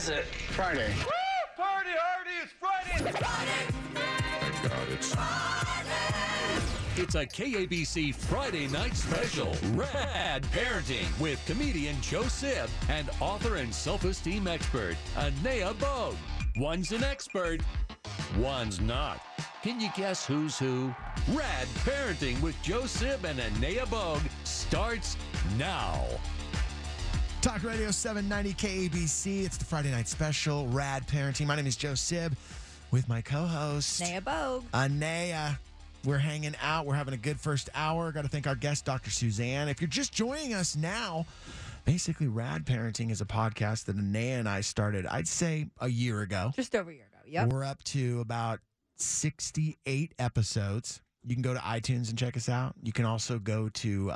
is it? Friday. Woo! Party hardy, it's Friday! God, it's It's a KABC Friday night special, Rad Parenting, with comedian Joe Sib and author and self-esteem expert, Anea Bogue. One's an expert, one's not. Can you guess who's who? Rad Parenting with Joe Sib and Anea Bogue starts now. Talk Radio 790 KABC. It's the Friday night special, Rad Parenting. My name is Joe Sib with my co-host, Anea Bogue. Anea. We're hanging out. We're having a good first hour. Got to thank our guest, Dr. Suzanne. If you're just joining us now, basically, Rad Parenting is a podcast that Anea and I started, I'd say, a year ago. Just over a year ago, yep. We're up to about 68 episodes. You can go to iTunes and check us out. You can also go to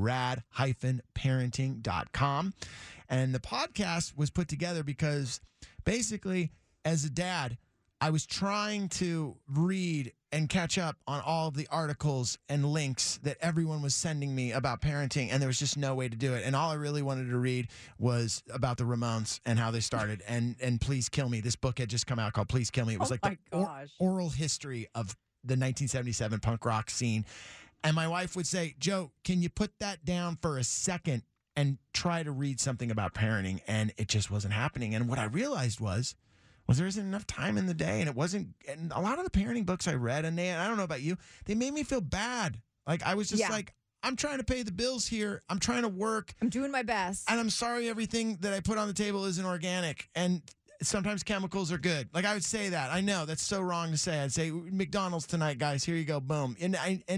rad-parenting.com. And the podcast was put together because basically, as a dad, I was trying to read and catch up on all of the articles and links that everyone was sending me about parenting, and there was just no way to do it. And all I really wanted to read was about the Ramones and how they started. And Please Kill Me. This book had just come out called Please Kill Me. It was like the oral history of the 1977 punk rock scene. And my wife would say, Joe, can you put that down for a second and try to read something about parenting? And it just wasn't happening. And what I realized was there isn't enough time in the day, and it wasn't. And a lot of the parenting books I read, and I don't know about you, they made me feel bad. Like I was just like, I'm trying to pay the bills here. I'm trying to work. I'm doing my best. And I'm sorry everything that I put on the table isn't organic. And sometimes chemicals are good. Like I would say that. I know that's so wrong to say. I'd say McDonald's tonight, guys. Here you go. Boom. And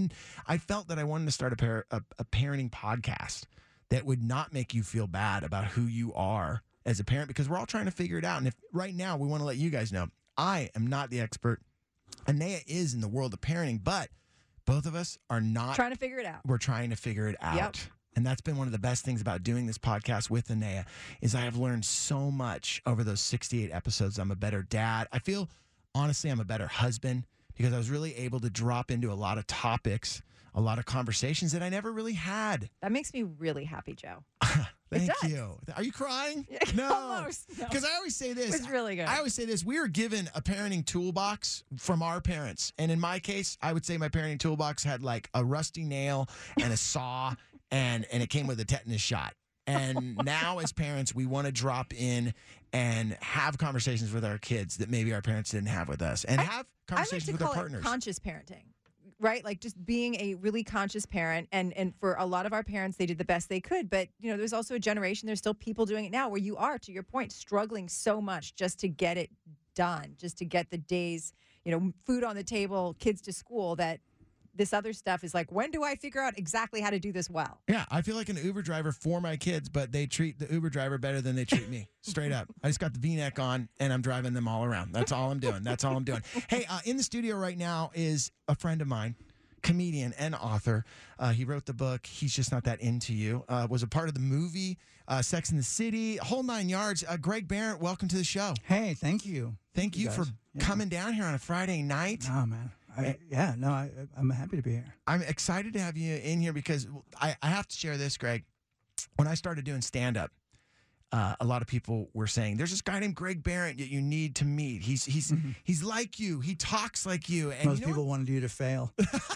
I felt that I wanted to start a parenting podcast that would not make you feel bad about who you are as a parent, because we're all trying to figure it out. And if right now we want to let you guys know, I am not the expert. Anea is in the world of parenting, but both of us are not trying to figure it out. We're trying to figure it out. Yep. And that's been one of the best things about doing this podcast with Anea is I have learned so much over those 68 episodes. I'm a better dad. I feel, honestly, I'm a better husband because I was really able to drop into a lot of topics, a lot of conversations that I never really had. That makes me really happy, Joe. Thank you. Are you crying? No. Almost. Because I always say this. It was really good. I always say this. We were given a parenting toolbox from our parents. And in my case, I would say my parenting toolbox had like a rusty nail and a saw, and it came with a tetanus shot. And now as parents, we want to drop in and have conversations with our kids that maybe our parents didn't have with us, and have conversations with our partners. It conscious parenting. Right? Like just being a really conscious parent. And for a lot of our parents, they did the best they could. But, there's also a generation, there's still people doing it now where you are, to your point, struggling so much just to get it done, just to get the days, food on the table, kids to school, that this other stuff is like, when do I figure out exactly how to do this well? Yeah, I feel like an Uber driver for my kids, but they treat the Uber driver better than they treat me. Straight up. I just got the V-neck on, and I'm driving them all around. That's all I'm doing. Hey, in the studio right now is a friend of mine, comedian and author. He wrote the book, He's Just Not That Into You. Was a part of the movie, Sex and the City, whole nine yards. Greg Behrendt, welcome to the show. Hey, thank you. Thank you for coming down here on a Friday night. Oh, man. I'm happy to be here. I'm excited to have you in here because I have to share this, Greg. When I started doing stand-up, a lot of people were saying, there's this guy named Greg Behrendt that you need to meet. He's like you. He talks like you. And most people wanted you to fail.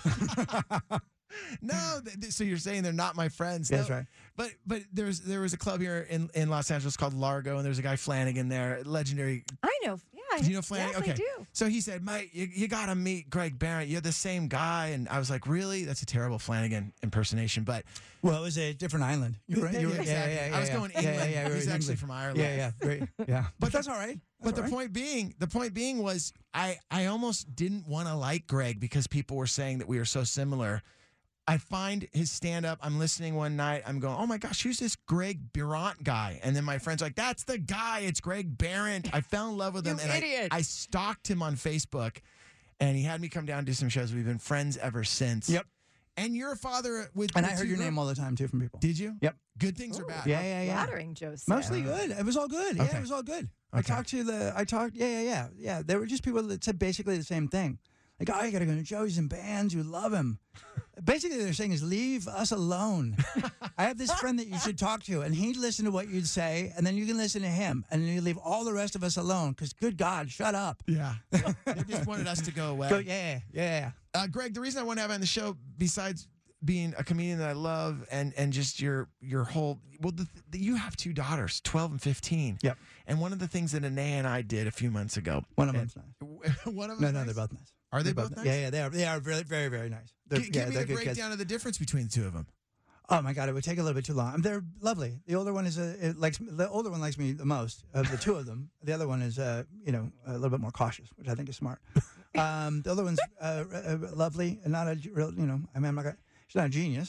No, so you're saying they're not my friends. That's right. But there was a club here in Los Angeles called Largo, and there's a guy Flanagan there, legendary. I know. Yeah. Do you know Flanagan? Yes, okay. I do. So he said, mate, you got to meet Greg Behrendt. You're the same guy. And I was like, really? That's a terrible Flanagan impersonation. But well, it was a different island. Exactly. I was going England. Yeah, he's actually from Ireland. Yeah, great. Yeah. But that's all right. The point being was I almost didn't want to like Greg because people were saying that we were so similar. I find his stand-up, I'm listening one night, I'm going, oh my gosh, who's this Greg Behrendt guy? And then my friend's like, that's the guy, it's Greg Behrendt. I fell in love with him, and idiot. I stalked him on Facebook, and he had me come down and do some shows. We've been friends ever since. Yep. And you're a father with And I heard your name all the time, too, from people. Did you? Yep. Good things or bad? Yeah. Flattering, Joseph. Mostly good. It was all good. Okay. Yeah, it was all good. Okay. Yeah. They were just people that said basically the same thing. Like, oh, you got to go to Joey's and bands. You love him. Basically, they're saying is leave us alone. I have this friend that you should talk to, and he'd listen to what you'd say, and then you can listen to him, and then you leave all the rest of us alone. Because, good God, shut up. Yeah. They just wanted us to go away. Go, yeah. Greg, the reason I want to have you on the show, besides being a comedian that I love and just your whole, you have 2 daughters, 12 and 15. Yep. And one of the things that Anaya and I did a few months ago. One of them's nice. One of No, them. they're both nice. Are they both nice? Yeah, they are really, very, very nice. Give me they're the good kids. breakdown of the difference between the two of them. Oh my God, it would take a little bit too long. They're lovely. The older one is the older one likes me the most of the two of them. The other one is a little bit more cautious, which I think is smart. The other one's lovely and not a real, she's not a genius.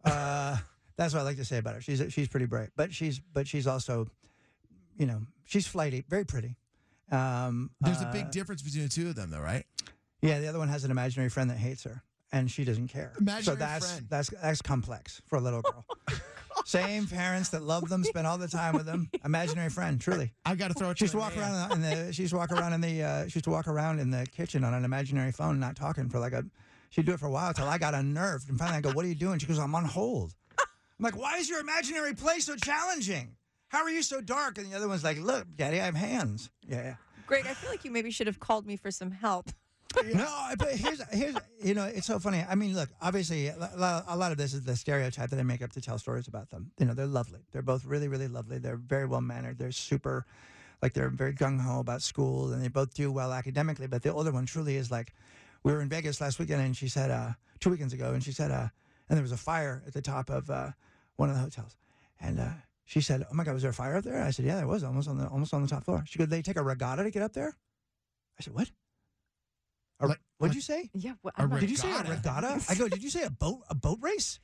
That's what I like to say about her. She's pretty bright, but she's also, she's flighty, very pretty. There's a big difference between the two of them, though, right? Yeah, the other one has an imaginary friend that hates her, and she doesn't care. Imaginary friend. friend. That's complex for a little girl. Same parents that love them, spend all the time with them. Imaginary friend, truly. I got to throw it. She used to walk around she used to walk around in the kitchen on an imaginary phone, not talking for she'd do it for a while until I got unnerved, and finally I go, "What are you doing?" She goes, "I'm on hold." I'm like, "Why is your imaginary play so challenging? How are you so dark?" And the other one's like, "Look, Daddy, I have hands." Yeah. Greg, I feel like you maybe should have called me for some help. No, but here's it's so funny. I mean, look, obviously, a lot of this is the stereotype that I make up to tell stories about them. They're lovely. They're both really, really lovely. They're very well mannered. They're super, they're very gung ho about school, and they both do well academically. But the older one truly is like, we were in Vegas last weekend, and she said 2 weekends ago, and she said, and there was a fire at the top of one of the hotels, and she said, "Oh my God, was there a fire up there?" I said, "Yeah, there was, almost on the top floor." She goes, "They take a regatta to get up there?" I said, "What? What'd you say?" Yeah, Did you say a regatta? I go, "Did you say a boat race?"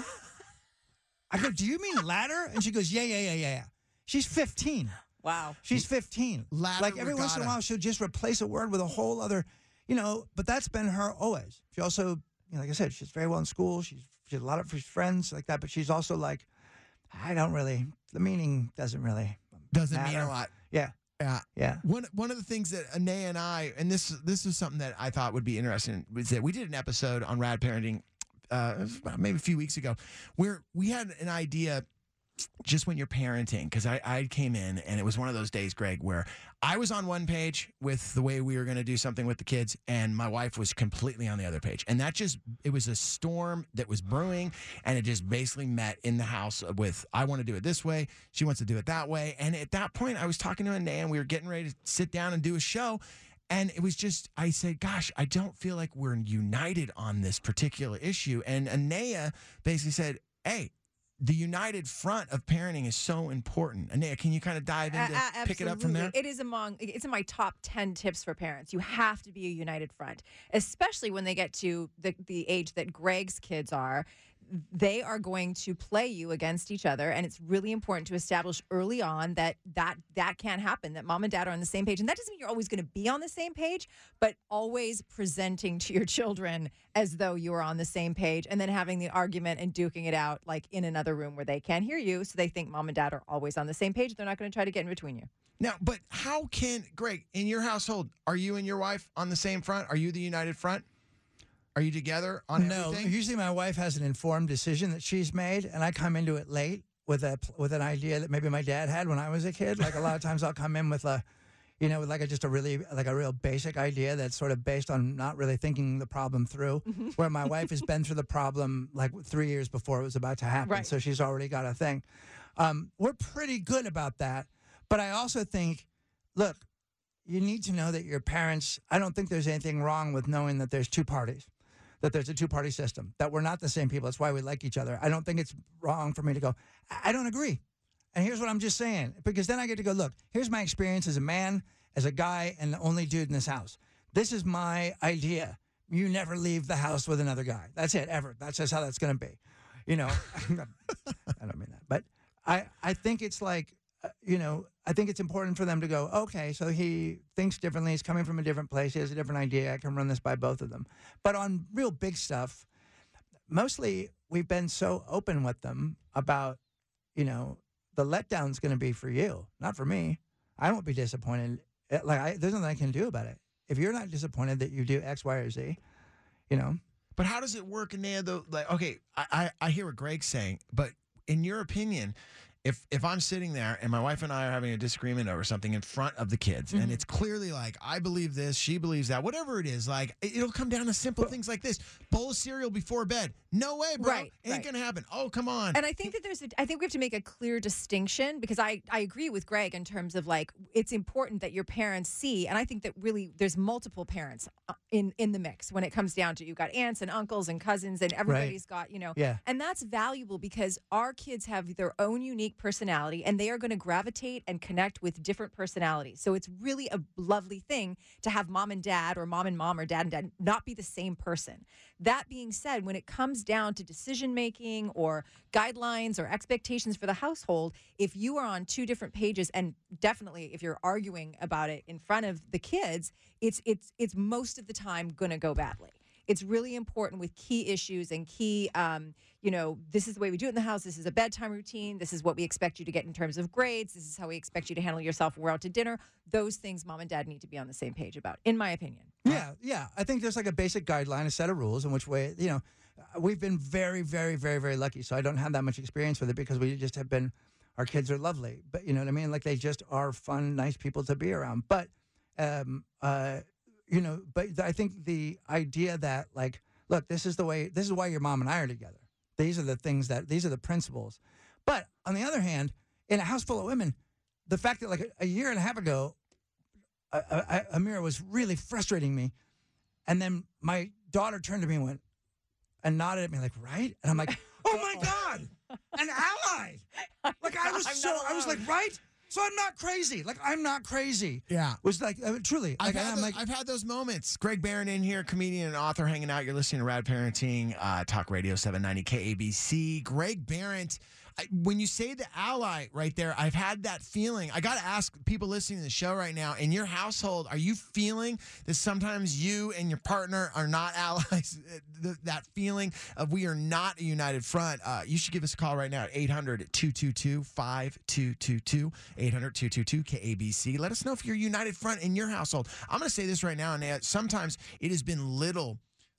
I go, "Do you mean ladder?" And she goes, Yeah. She's 15. Wow. She's 15. Ladder Like every once in a regatta. while, she'll just replace a word with a whole other, but that's been her always. She also, like I said, she's very well in school. She has a lot of friends like that, but she's also like, the meaning doesn't really Doesn't matter. mean a lot. Yeah. Yeah. One of the things that Anaya and I, and this is something that I thought would be interesting, was that we did an episode on Rad Parenting it was about maybe a few weeks ago, where we had an idea just when you're parenting, because I came in and it was one of those days, Greg, where I was on one page with the way we were going to do something with the kids, and my wife was completely on the other page. And it was a storm that was brewing, and it just basically met in the house with, I want to do it this way, she wants to do it that way. And at that point, I was talking to Anaya, and we were getting ready to sit down and do a show. And it was just, I said, gosh, I don't feel like we're united on this particular issue. And Anaya basically said, hey, the united front of parenting is so important. Anaya, can you kind of dive into pick it up from there? It's in my top 10 tips for parents. You have to be a united front, especially when they get to the age that Greg's kids are. They are going to play you against each other, and it's really important to establish early on that can't happen, that mom and dad are on the same page. And that doesn't mean you're always going to be on the same page, but always presenting to your children as though you are on the same page, and then having the argument and duking it out like in another room where they can't hear you, so they think mom and dad are always on the same page. They're not going to try to get in between you. Now, but how can, Greg, in your household, are you and your wife on the same front? Are you the united front? Are you together on everything? No, usually my wife has an informed decision that she's made, and I come into it late with an idea that maybe my dad had when I was a kid. Like a lot of times I'll come in with a real basic idea that's sort of based on not really thinking the problem through, where my wife has been through the problem like 3 years before it was about to happen. Right. So she's already got a thing. We're pretty good about that. But I also think, look, you need to know that your parents, I don't think there's anything wrong with knowing that there's two parties, that there's a two-party system, that we're not the same people. That's why we like each other. I don't think it's wrong for me to go, I don't agree. And here's what I'm just saying, because then I get to go, look, here's my experience as a man, as a guy, and the only dude in this house. This is my idea. You never leave the house with another guy. That's it, ever. That's just how that's going to be. I don't mean that. But I think it's like, I think it's important for them to go, okay, so he thinks differently. He's coming from a different place. He has a different idea. I can run this by both of them. But on real big stuff, mostly we've been so open with them about, the letdown's going to be for you, not for me. I won't be disappointed. There's nothing I can do about it. if you're not disappointed that you do X, Y, or Z, you know. But how does it work in there, though? Like, okay, I hear what Greg's saying, but in your opinion, if I'm sitting there and my wife and I are having a disagreement over something in front of the kids, and it's clearly like, I believe this, she believes that, whatever it is, like, it'll come down to simple things like this. Bowl of cereal before bed. No way, bro. Right, Ain't right. going to happen. Oh, come on. And I think that I think we have to make a clear distinction, because I agree with Greg in terms of, like, it's important that your parents see, and I think that really there's multiple parents in the mix when it comes down to, you've got aunts and uncles and cousins, and everybody's got, Yeah. and that's valuable because our kids have their own unique personality, and they are going to gravitate and connect with different personalities. So it's really a lovely thing to have mom and dad, or mom and mom, or dad and dad not be the same person. That being said, when it comes down to decision making or guidelines or expectations for the household, if you are on two different pages, and definitely if you're arguing about it in front of the kids, it's most of the time going to go badly. It's really important with key issues and key, this is the way we do it in the house. This is a bedtime routine. This is what we expect you to get in terms of grades. This is how we expect you to handle yourself when we're out to dinner. Those things mom and dad need to be on the same page about, in my opinion. Yeah. I think there's like a basic guideline, a set of rules in which way, we've been very, very, very, very lucky. So I don't have that much experience with it because we just have been, our kids are lovely. But you know what I mean? Like they just are fun, nice people to be around. But, but I think the idea that like, look, this is why your mom and I are together. These are the principles. But on the other hand, in a house full of women, the fact that like a year and a half ago, Amira was really frustrating me. And then my daughter turned to me and nodded at me like, right? And I'm like, oh my God, an ally. Like I was like, right? So I'm not crazy. Like I'm not crazy. Yeah. Was like, truly. Like, I've had those moments. Greg Barron in here, comedian and author, hanging out. You're listening to Rad Parenting, Talk Radio 790 KABC. Greg Barron, when you say the ally right there, I've had that feeling. I got to ask people listening to the show right now, in your household, are you feeling that sometimes you and your partner are not allies? That feeling of we are not a united front. You should give us a call right now at 800-222-5222, 800-222-KABC. Let us know if you're a united front in your household. I'm going to say this right now, and sometimes it has been little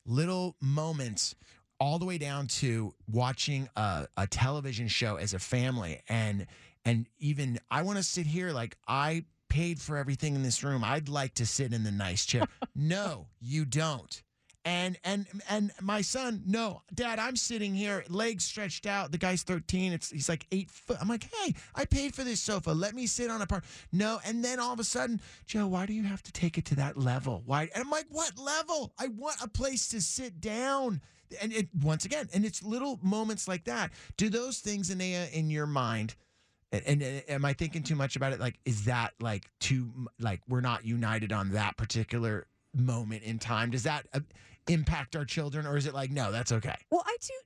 moments all the way down to watching a television show as a family. And even I want to sit here like I paid for everything in this room. I'd like to sit in the nice chair. No, you don't. And my son, no, Dad, I'm sitting here, legs stretched out. The guy's 13. He's like 8 foot. I'm like, hey, I paid for this sofa. Let me sit on a part. No. And then all of a sudden, Joe, why do you have to take it to that level? Why? And I'm like, what level? I want a place to sit down. And once again, and it's little moments like that. Do those things, Anea, in your mind, and am I thinking too much about it? Like, is that like we're not united on that particular moment in time? Does that impact our children, or is it like, no, that's okay? Well,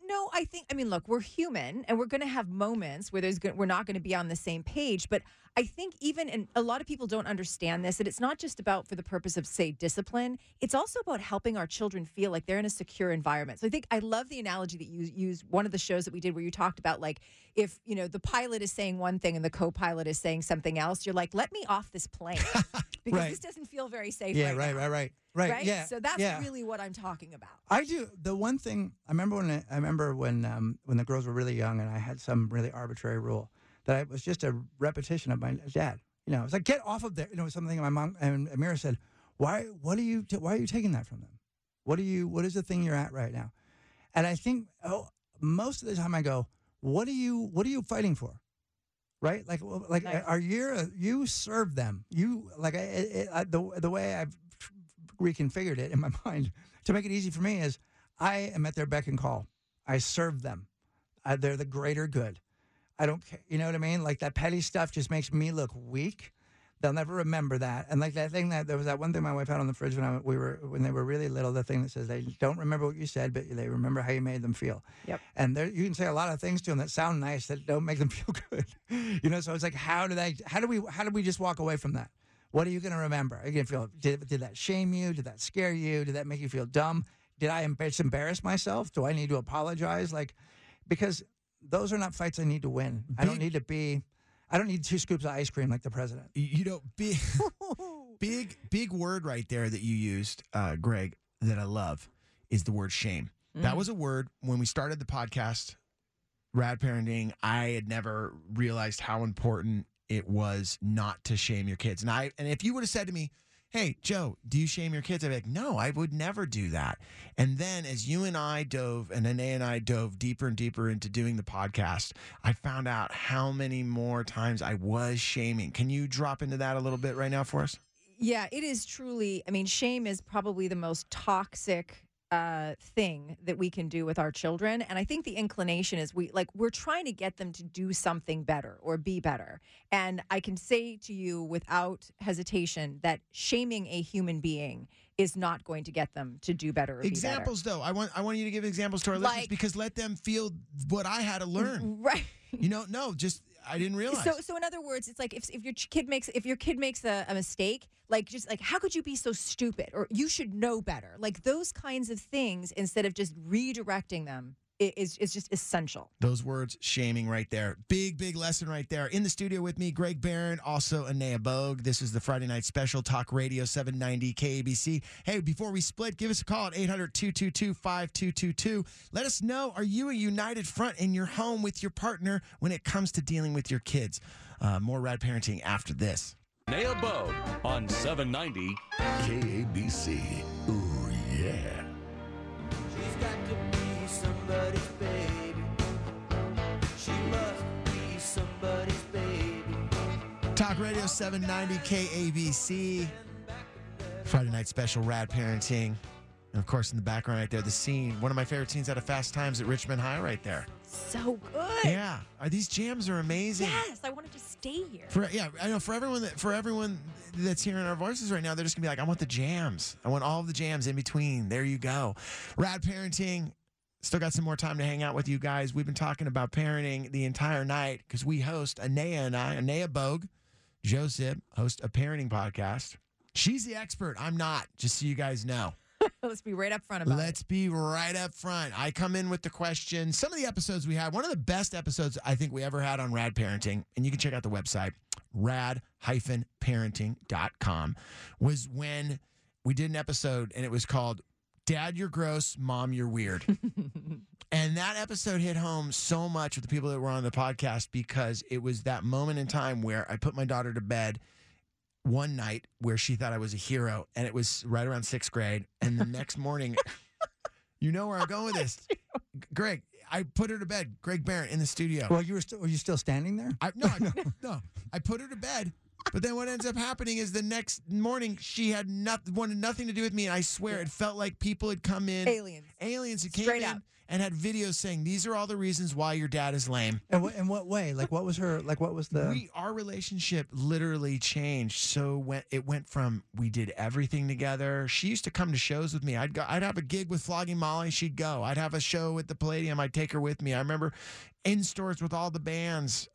I mean, look, we're human, and we're going to have moments where we're not going to be on the same page. But I think and a lot of people don't understand this, that it's not just about for the purpose of, say, discipline. It's also about helping our children feel like they're in a secure environment. So I love the analogy that you used, one of the shows that we did where you talked about, like, if, the pilot is saying one thing and the co-pilot is saying something else, you're like, let me off this plane because Right. this doesn't feel very safe Yeah, right now. right. Yeah. So that's really what I'm talking about. I do. The one thing I remember when the girls were really young, and I had some really arbitrary rule that it was just a repetition of my dad. It's like, get off of there. Something my mom and Amira said. Why are you taking that from them? What is the thing you're at right now? And I think most of the time I go, what are you fighting for? Right? Like Nice. you serve them. You like the way I've reconfigured it in my mind to make it easy for me is I am at their beck and call. I serve them. They're the greater good. I don't care. You know what I mean? Like that petty stuff just makes me look weak. They'll never remember that. And like that thing there was that one thing my wife had on the fridge when they were really little, the thing that says they don't remember what you said, but they remember how you made them feel. Yep. And you can say a lot of things to them that sound nice that don't make them feel good. So it's like, how do we just walk away from that? What are you going to remember? Are you going to feel, did that shame you? Did that scare you? Did that make you feel dumb? Did I embarrass myself? Do I need to apologize? Because those are not fights I need to win. I don't need 2 scoops of ice cream like the president. big word right there that you used, Greg, that I love is the word shame. That was a word when we started the podcast, Rad Parenting. I had never realized how important it was not to shame your kids. And if you would have said to me, hey, Joe, do you shame your kids? I'd be like, no, I would never do that. And then as you and I dove, and Anaya and I dove deeper and deeper into doing the podcast, I found out how many more times I was shaming. Can you drop into that a little bit right now for us? Yeah, it is truly. I mean, shame is probably the most toxic thing that we can do with our children. And I think the inclination is we're trying to get them to do something better or be better. And I can say to you without hesitation that shaming a human being is not going to get them to do better or Examples, be better. though. I want you to give examples to our listeners because let them feel what I had to learn. Right. I didn't realize. So in other words, it's like if your kid makes a mistake, just how could you be so stupid, or you should know better, like those kinds of things, instead of just redirecting them. It's just essential. Those words, shaming right there. Big lesson right there. In the studio with me, Greg Barron, also Anaya Bogue. This is the Friday Night Special, Talk Radio 790 KABC. Hey, before we split, give us a call at 800-222-5222. Let us know, are you a united front in your home with your partner when it comes to dealing with your kids? More Rad Parenting after this. Anaya Bogue on 790 KABC. Ooh, yeah. She's got to be somebody's baby. She must be somebody's baby. Talk Radio 790 KABC. Friday Night Special, Rad Parenting. And of course, in the background right there, the scene. One of my favorite scenes out of Fast Times at Richmond High right there. So good. Yeah. These jams are amazing. Yes, I wanted to stay here. I know for everyone that's hearing our voices right now, they're just gonna be like, I want the jams. I want all of the jams in between. There you go. Rad Parenting. Still got some more time to hang out with you guys. We've been talking about parenting the entire night because we host Anaya Bogue, Joseph, host a parenting podcast. She's the expert. I'm not, just so you guys know. Let's be right up front about it. Let's be right up front. I come in with the question. Some of the episodes we had, one of the best episodes I think we ever had on Rad Parenting, and you can check out the website, rad-parenting.com, was when we did an episode, and it was called Dad, You're Gross, Mom, You're Weird. And that episode hit home so much with the people that were on the podcast because it was that moment in time where I put my daughter to bed one night where she thought I was a hero, and it was right around 6th grade. And the next morning, you know where I'm going with this. Greg, I put her to bed. Greg Barron in the studio. Well, were you still standing there? No. I put her to bed. But then what ends up happening is the next morning she had wanted nothing to do with me, and I swear it felt like people had come in. Aliens had came Straight in out. and had videos saying, these are all the reasons why your dad is lame. And in what way? Like, what was the... Our relationship literally changed. So it went from we did everything together. She used to come to shows with me. I'd have a gig with Flogging Molly. She'd go. I'd have a show at the Palladium. I'd take her with me. I remember in stores with all the bands.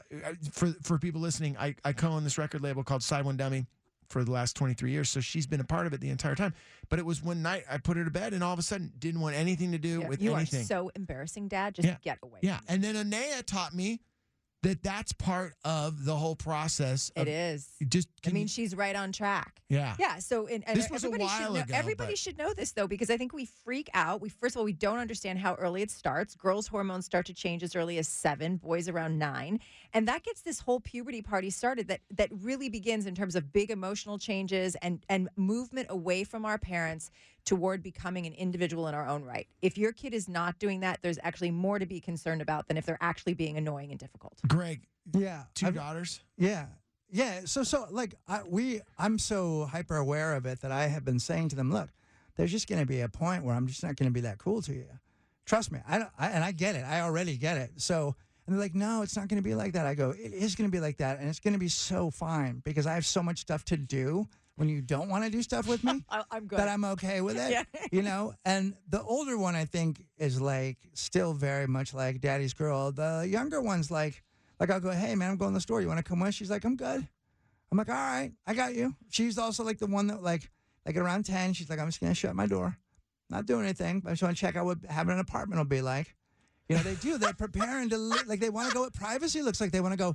For people listening, I co-own this record label called Side One Dummy for the last 23 years. So she's been a part of it the entire time. But it was one night I put her to bed and all of a sudden didn't want anything to do with anything. You are so embarrassing, Dad. Just get away. Yeah. And then Anaya taught me that that's part of the whole process. It is. She's right on track. Yeah. Yeah. So, and this was a while ago. Everybody should know this, though, because I think we freak out. First of all, we don't understand how early it starts. Girls' hormones start to change as early as 7, boys around 9. And that gets this whole puberty party started that really begins in terms of big emotional changes and movement away from our parents toward becoming an individual in our own right. If your kid is not doing that, there's actually more to be concerned about than if they're actually being annoying and difficult. Greg, yeah, 2 daughters? Yeah. Yeah. So like I'm so hyper aware of it that I have been saying to them, look, there's just going to be a point where I'm just not going to be that cool to you. Trust me. And I get it. I already get it. So, and they're like, no, it's not going to be like that. I go, it is going to be like that. And it's going to be so fine because I have so much stuff to do when you don't want to do stuff with me. I'm good. That I'm okay with it. Yeah. And the older one, I think, is like still very much like daddy's girl. The younger one's like I'll go, hey, man, I'm going to the store. You want to come with? She's like, I'm good. I'm like, all right, I got you. She's also like the one that like around 10, she's like, I'm just going to shut my door. Not doing anything, but I just want to check out what having an apartment will be like. They do. They're preparing to, they want to go with privacy. Looks like they want to go,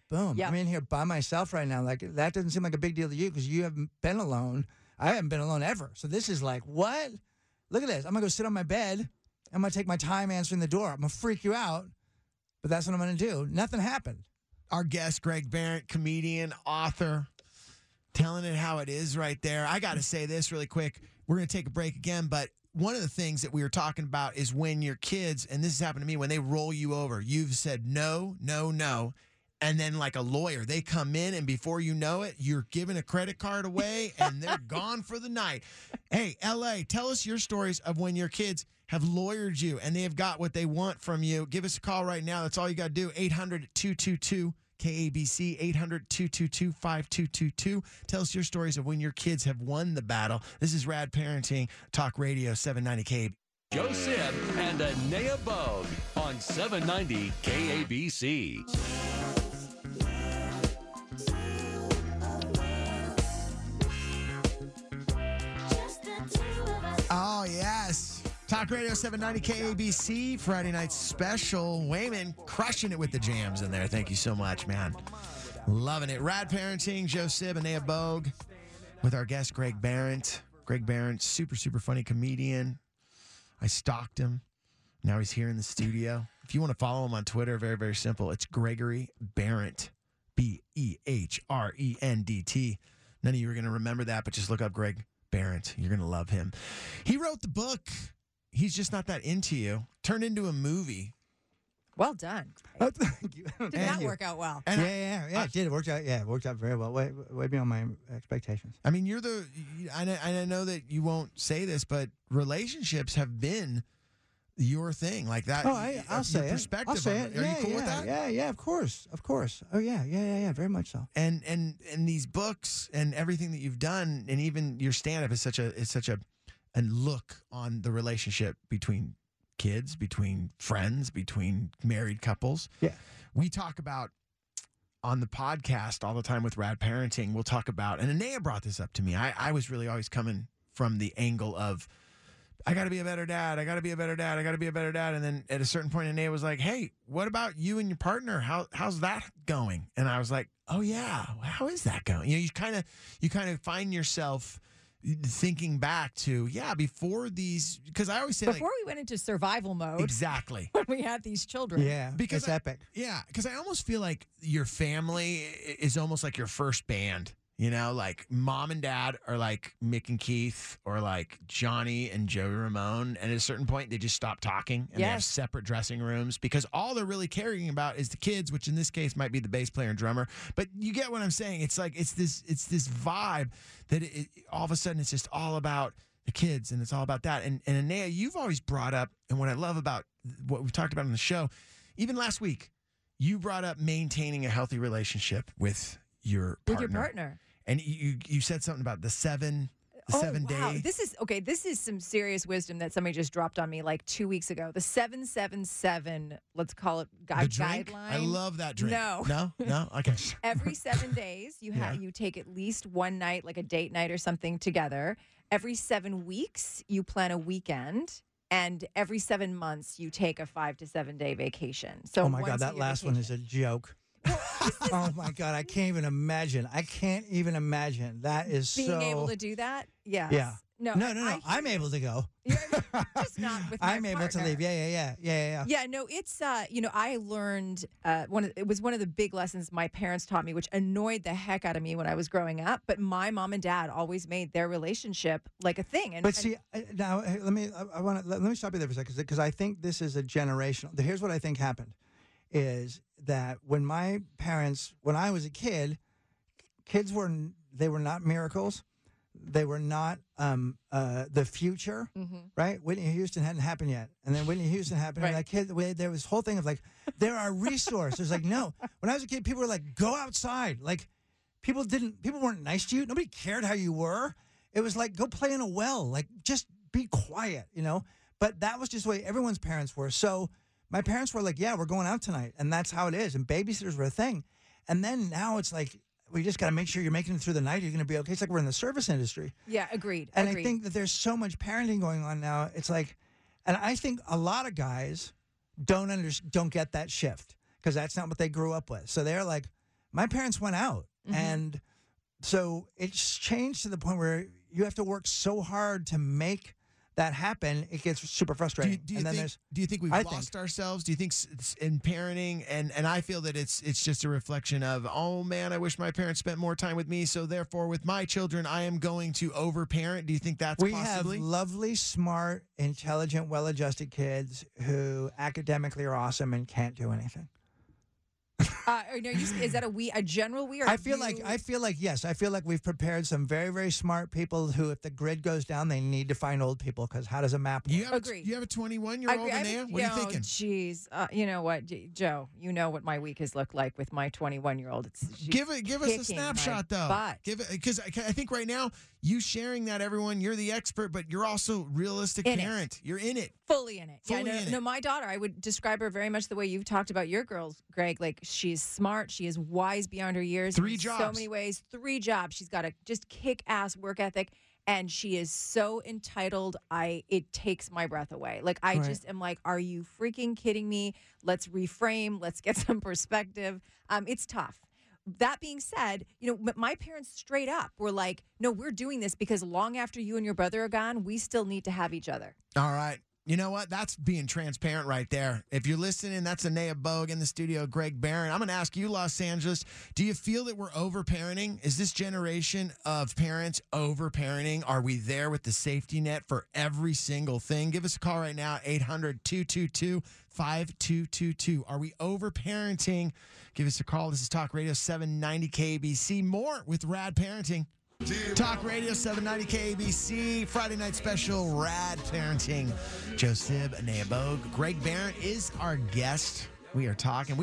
Boom. Yep. I'm in here by myself right now. Like, that doesn't seem like a big deal to you because you haven't been alone. I haven't been alone ever. So this is like, what? Look at this. I'm going to go sit on my bed. I'm going to take my time answering the door. I'm going to freak you out, but that's what I'm going to do. Nothing happened. Our guest, Greg Barrett, comedian, author, telling it how it is right there. I got to say this really quick. We're going to take a break again, but one of the things that we were talking about is when your kids, and this has happened to me, when they roll you over, you've said no, no, no. And then, like a lawyer, they come in, and before you know it, you're giving a credit card away, and they're gone for the night. Hey, L.A., tell us your stories of when your kids have lawyered you, and they have got what they want from you. Give us a call right now. That's all you got to do. 800-222-KABC, 800-222-5222. Tell us your stories of when your kids have won the battle. This is Rad Parenting, Talk Radio 790 KABC. Joe Sib and Anea Bogue on 790 KABC. Oh, yes. Talk Radio 790 KABC, Friday night special. Wayman crushing it with the jams in there. Thank you so much, man. Loving it. Rad Parenting, Joe Sib and Anea Bogue with our guest, Greg Barrett. Greg Barrett, super, super funny comedian. I stalked him. Now he's here in the studio. If you want to follow him on Twitter, very, very simple. It's Gregory Barrett, BEHRENDT. None of you are going to remember that, but just look up Greg Barrett. You're going to love him. He wrote the book, He's Just Not That Into You, turned into a movie. Well done. Oh, thank you. Did not work out well. And Yeah, it did. It worked out. Yeah, it worked out very well. Way beyond my expectations. I mean, I know that you won't say this, but relationships have been your thing. Like that. Oh, I'll say it. Perspective I'll say on it. Are you cool with that? Yeah, of course. Oh, yeah, very much so. And these books and everything that you've done, and even your stand-up is such a look on the relationship between kids, between friends, between married couples. Yeah. We talk about on the podcast all the time with Rad Parenting. We'll talk about, and Anea brought this up to me. I was really always coming from the angle of, I got to be a better dad. I got to be a better dad. I got to be a better dad. And then at a certain point, Anea was like, hey, what about you and your partner? How's that going? And I was like, oh yeah, how is that going? You kind of find yourself thinking back to, before these, because I always say, Before we went into survival mode, exactly, when we had these children. Yeah, because it's epic. Yeah, because I almost feel like your family is almost like your first band. You know, like mom and dad are like Mick and Keith, or like Johnny and Joey Ramone. And at a certain point, they just stop talking, and they have Yes. separate dressing rooms because all they're really caring about is the kids, which in this case might be the bass player and drummer. But you get what I'm saying. It's like it's this vibe that all of a sudden it's just all about the kids, and it's all about that. And Anea, you've always brought up, and what I love about what we've talked about on the show, even last week, you brought up maintaining a healthy relationship with your partner. And you said something about the 7 day. This is some serious wisdom that somebody just dropped on me like 2 weeks ago. The 777, let's call it The drink? guideline. I love that drink. No. No? Okay. Every 7 days, you take at least one night, like a date night or something together. Every 7 weeks, you plan a weekend. And every 7 months, you take a 5 to 7 day vacation. So Oh my God, once that a last one is a joke. Oh my God, I can't even imagine. That is being so. able to do that. Yes. Yeah. No. No. I'm able to go. Just not with my I'm able to partner. leave. Yeah. Yeah, no, it's I learned it was one of the big lessons my parents taught me, which annoyed the heck out of me when I was growing up. But my mom and dad always made their relationship like a thing. But see, now let me stop you there for a second, because I think this is a generational. Here's what I think happened, is that when I was a kid, they were not miracles. They were not the future, right? Whitney Houston hadn't happened yet. And then Whitney Houston happened. And that kid, there was this whole thing of like, they're our resource. There's like, no. When I was a kid, people were like, go outside. Like, people weren't nice to you. Nobody cared how you were. It was like, go play in a well. Like, just be quiet, you know? But that was just the way everyone's parents were. So my parents were like, yeah, we're going out tonight. And that's how it is. And babysitters were a thing. And then now it's like, we just got to make sure you're making it through the night. You're going to be okay. It's like we're in the service industry. Yeah, agreed. And I think that there's so much parenting going on now. It's like, and I think a lot of guys don't get that shift, because that's not what they grew up with. So they're like, my parents went out, and so it's changed to the point where you have to work so hard to make that happen. It gets super frustrating. Do you and then think? Do you think we've lost ourselves? Do you think in parenting, and I feel that it's just a reflection of, oh man, I wish my parents spent more time with me, so therefore with my children I am going to overparent. Do you think that's possibly? Have lovely, smart, intelligent, well-adjusted kids who academically are awesome and can't do anything. Is that a general we? Or I feel like yes. I feel like we've prepared some very, very smart people who, if the grid goes down, they need to find old people because how does a map work? You have a 21-year-old, Anaya? What are you thinking? Jeez, you know what, Joe? You know what my week has looked like with my 21-year-old. Give us a snapshot though. Give it, because I think right now you sharing that, everyone, you're the expert, but you're also realistic parent. You're in it. Fully in it. Fully in it. No, my daughter, I would describe her very much the way you've talked about your girls, Greg. Like, she's smart. She is wise beyond her years. 3 jobs. So many ways. 3 jobs. She's got a just kick-ass work ethic. And she is so entitled, it takes my breath away. Like, I just am like, are you freaking kidding me? Let's reframe. Let's get some perspective. It's tough. That being said, my parents straight up were like, no, we're doing this because long after you and your brother are gone, we still need to have each other. All right. You know what? That's being transparent right there. If you're listening, that's Anaya Bogue in the studio, Greg Barron. I'm going to ask you, Los Angeles, do you feel that we're over-parenting? Is this generation of parents over-parenting? Are we there with the safety net for every single thing? Give us a call right now, 800-222-5222. Are we over-parenting? Give us a call. This is Talk Radio 790 KBC. More with Rad Parenting. Talk Radio 790 KBC, Friday night special, Rad Parenting. Joe Sib, Anaya Bogue, Greg Barron is our guest. We are talking.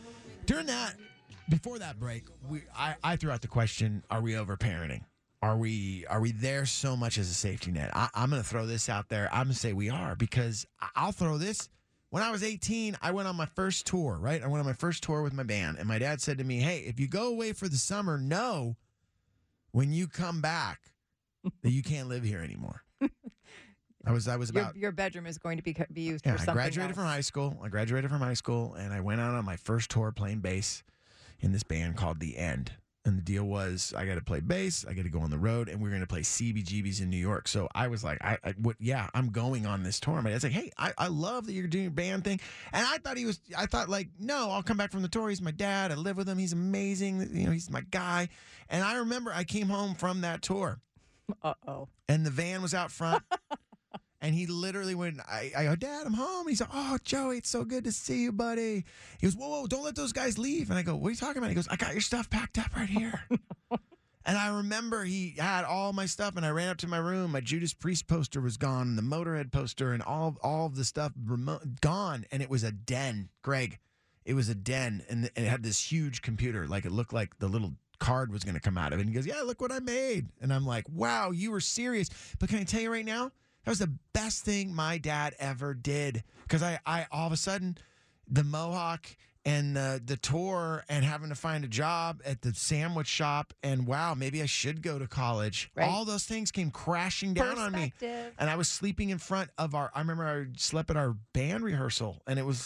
Before that break, I threw out the question, are we over-parenting? Are we there so much as a safety net? I'm going to throw this out there. I'm going to say we are, because I'll throw this. When I was 18, I went on my first tour, right? I went on my first tour with my band, and my dad said to me, hey, if you go away for the summer, know when you come back that you can't live here anymore. I was about your bedroom is going to be used for something I graduated else. from high school. And I went out on my first tour playing bass in this band called The End. And the deal was, I got to play bass, I got to go on the road, and we were going to play CBGB's in New York. So I was like, I'm going on this tour. My dad's like, hey, I love that you're doing your band thing. And I thought no, I'll come back from the tour. He's my dad. I live with him. He's amazing. He's my guy. And I remember I came home from that tour. Uh-oh. And the van was out front. And he literally went, I go, Dad, I'm home. He's like, oh, Joey, it's so good to see you, buddy. He goes, whoa, don't let those guys leave. And I go, what are you talking about? He goes, I got your stuff packed up right here. And I remember he had all my stuff, and I ran up to my room. My Judas Priest poster was gone, and the Motorhead poster, and all of the stuff gone. And it was a den, Greg. It was a den, and it had this huge computer. Like, it looked like the little card was going to come out of it. And he goes, yeah, look what I made. And I'm like, wow, you were serious. But can I tell you right now? That was the best thing my dad ever did, because I all of a sudden, the Mohawk and the tour and having to find a job at the sandwich shop, and wow, maybe I should go to college. Right. All those things came crashing down on me, and I was sleeping in front of I remember I slept at our band rehearsal, and at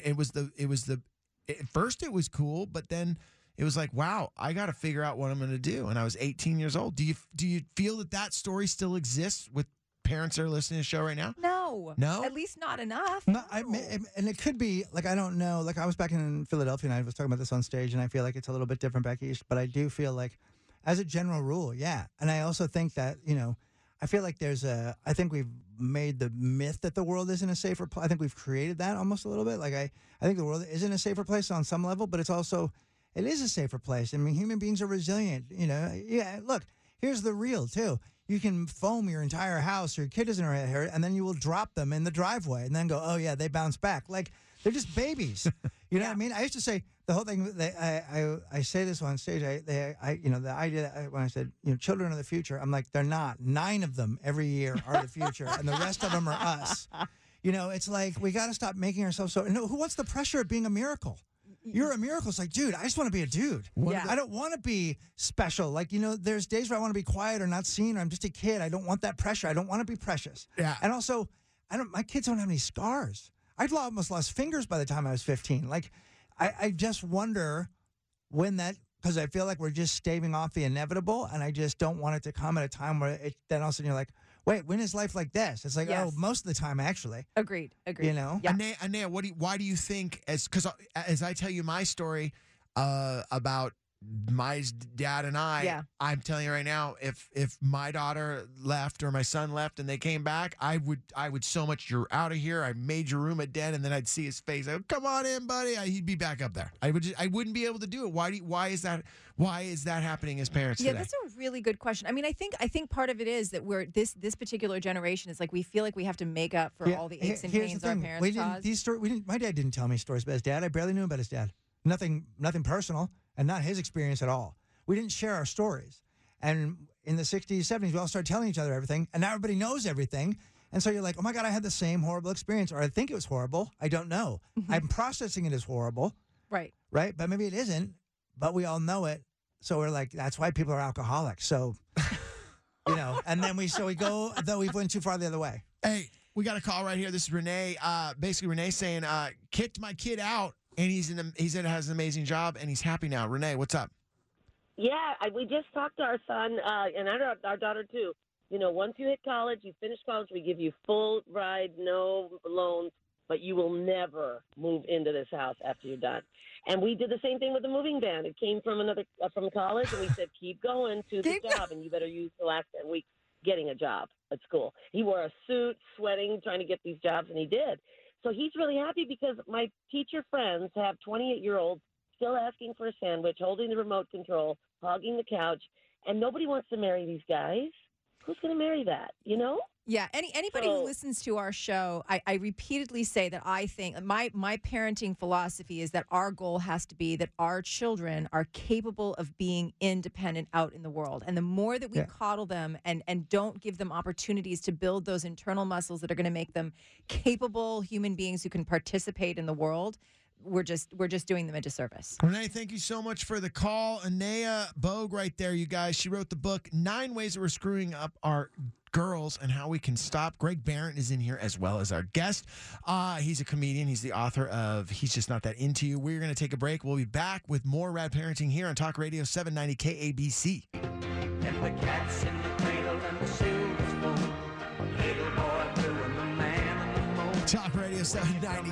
first it was cool, but then it was like, wow, I got to figure out what I'm going to do. And I was 18 years old. Do you feel that story still exists with parents that are listening to the show right now? No. At least not enough. No, and it could be, like, I don't know. Like, I was back in Philadelphia, and I was talking about this on stage, and I feel like it's a little bit different back east. But I do feel like, as a general rule, yeah. And I also think that, I feel like I think we've made the myth that the world isn't a safer place. I think we've created that almost a little bit. Like, I think the world isn't a safer place on some level, but it is a safer place. I mean, human beings are resilient, Yeah, look, here's the real, too. You can foam your entire house, your kid isn't hurt, and then you will drop them in the driveway and then go, oh, yeah, they bounce back. Like, they're just babies. You know what I mean? I used to say the whole thing, I say this on stage, the idea that when I said, children are the future, I'm like, they're not. 9 of them every year are the future, and the rest of them are us. It's like, we got to stop making ourselves so, who wants the pressure of being a miracle? You're a miracle. It's like, dude, I just want to be a dude. Yeah. I don't want to be special. Like, there's days where I want to be quiet or not seen, or I'm just a kid. I don't want that pressure. I don't want to be precious. Yeah. And also, my kids don't have any scars. I'd almost lost fingers by the time I was 15. Like, I just wonder when that because I feel like we're just staving off the inevitable, and I just don't want it to come at a time where then all of a sudden you're like, wait, when is life like this? It's like, Yes. oh, most of the time, actually. Agreed. You know? Yeah. Anea, why do you think, because as I tell you my story about my dad and I, Yeah. I'm telling you right now, if my daughter left or my son left and they came back, I would so much, you're out of here. I made your room a den, and then I'd see his face. I would, come on in, buddy. He'd be back up there. I wouldn't be able to do it. Why is that happening as parents Yeah, today? that's a really good question. I mean, I think part of it is that we're this particular generation is like we feel like we have to make up for all the aches and Here's pains the our thing. parents caused. My dad didn't tell me stories about his dad. I barely knew about his dad. Nothing personal, and not his experience at all. We didn't share our stories. And in the 60s, 70s, we all started telling each other everything, and now everybody knows everything. And so you're like, oh my God, I had the same horrible experience, or I think it was horrible. I don't know. I'm processing it as horrible, Right. right? But maybe it isn't, but we all know it. So we're like, that's why people are alcoholics. So, and then we go, though we went too far the other way. Hey, we got a call right here. This is Renee. Basically, Renee saying, kicked my kid out, and he has an amazing job, and he's happy now. Renee, what's up? Yeah, we just talked to our son and our daughter, too. Once you hit college, you finish college, we give you full ride, no loans, but you will never move into this house after you're done. And we did the same thing with the moving van. It came from from college, and we said, keep going to the job, and you better use the last 10 weeks getting a job at school. He wore a suit, sweating, trying to get these jobs, and he did. So he's really happy because my teacher friends have 28-year-olds still asking for a sandwich, holding the remote control, hogging the couch, and nobody wants to marry these guys. Who's going to marry that, Yeah, anybody who listens to our show, I repeatedly say that I think my parenting philosophy is that our goal has to be that our children are capable of being independent out in the world. And the more that we coddle them and don't give them opportunities to build those internal muscles that are going to make them capable human beings who can participate in the world, we're just doing them a disservice. Renee, thank you so much for the call. Anea Bogue right there, you guys. She wrote the book, 9 Ways That We're Screwing Up Our Girls and How We Can Stop. Greg Barrett is in here as well as our guest. He's a comedian. He's the author of He's Just Not That Into You. We're going to take a break. We'll be back with more Rad Parenting here on Talk Radio 790 KABC. And the cat's in the cradle and the silver spoon. Little boy doing the man in the moon. Talk Radio 790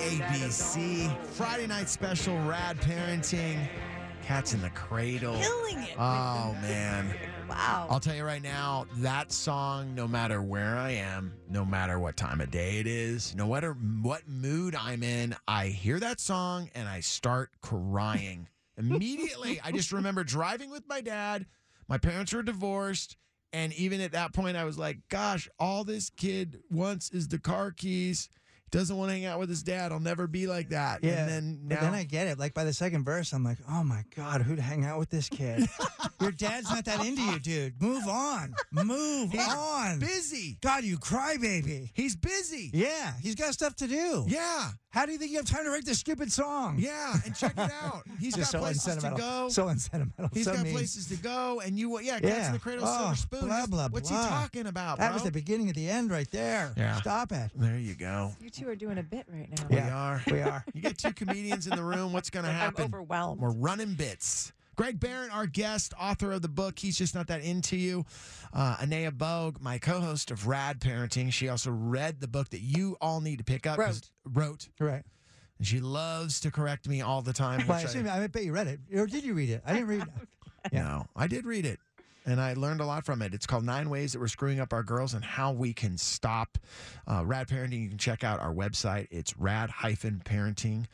KABC. Friday night special, Rad Parenting. Cats in the Cradle. Killing it. Oh, man. Wow. I'll tell you right now, that song, no matter where I am, no matter what time of day it is, no matter what mood I'm in, I hear that song and I start crying. Immediately, I just remember driving with my dad. My parents were divorced. And even at that point, I was like, gosh, all this kid wants is the car keys. He doesn't want to hang out with his dad. I'll never be like that. Yeah. And then But now, then I get it. Like by the second verse, I'm like, oh my God, who'd hang out with this kid? Your dad's not that into you, dude. Move on. Move on. busy. God, you crybaby. He's busy. Yeah, he's got stuff to do. Yeah. How do you think you have time to write this stupid song? Yeah. And check it out. He's got Just so places to unsentimental. go. So unsentimental. He's so got mean. places to go, and Cats Yeah. in the Cradle, Oh, Silver Spoon. blah, blah, What's he blah. talking about, That bro? was the beginning of the end right there. Yeah. Stop it. There you go. You two are doing a bit right now. Yeah. We are. We are. You get 2 comedians in the room. What's going to I'm happen? overwhelmed. We're running bits. Greg Barrett, our guest, author of the book, He's Just Not That Into You. Anea Bogue, my co-host of Rad Parenting. She also read the book that you all need to pick up. Wrote. Right. And she loves to correct me all the time. Well, which I bet you read it. Or did you read it? I didn't read it. No, I did read it. And I learned a lot from it. It's called 9 Ways That We're Screwing Up Our Girls and How We Can Stop. Rad Parenting, you can check out our website. It's rad-parenting.com.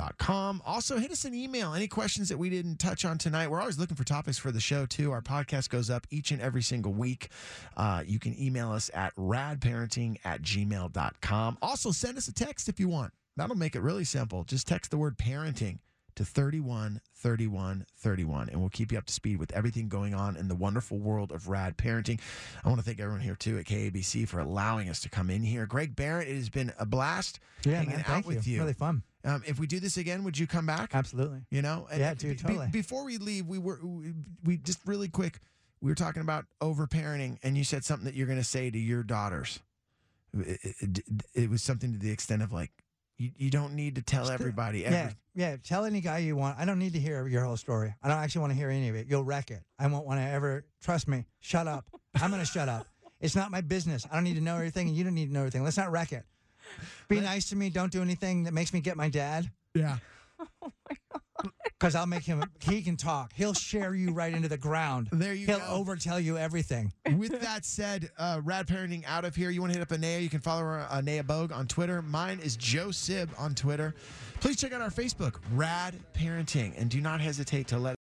Also, hit us an email. Any questions that we didn't touch on tonight? We're always looking for topics for the show, too. Our podcast goes up each and every single week. You can email us at radparenting@gmail.com. Also, send us a text if you want. That'll make it really simple. Just text the word parenting to 313131, and we'll keep you up to speed with everything going on in the wonderful world of Rad Parenting. I want to thank everyone here, too, at KABC for allowing us to come in here. Greg Barrett, it has been a blast hanging man, out thank with you. Really fun. If we do this again, would you come back? Absolutely. You know? And Yeah, dude, totally. Before we leave, we just really quick, we were talking about over-parenting, and you said something that you're going to say to your daughters. It was something to the extent of like, You don't need to tell everybody. Yeah. Tell any guy you want. I don't need to hear your whole story. I don't actually want to hear any of it. You'll wreck it. I won't want to ever. Trust me. Shut up. I'm going to shut up. It's not my business. I don't need to know everything, and you don't need to know everything. Let's not wreck it. Be nice to me. Don't do anything that makes me get my dad. Yeah. Because I'll make him. He can talk. He'll share you right into the ground. There you He'll go. overtell you everything. With that said, Rad Parenting out of here. You want to hit up Anea? You can follow her, Anea Bogue, on Twitter. Mine is Joe Sib on Twitter. Please check out our Facebook, Rad Parenting, and do not hesitate to let